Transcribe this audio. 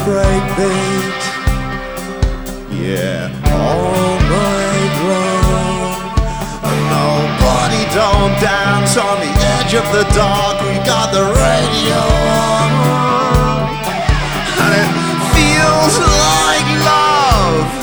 breakbeat. Yeah, all night long. Nobody don't dance on the edge of the dark. We got the radio on.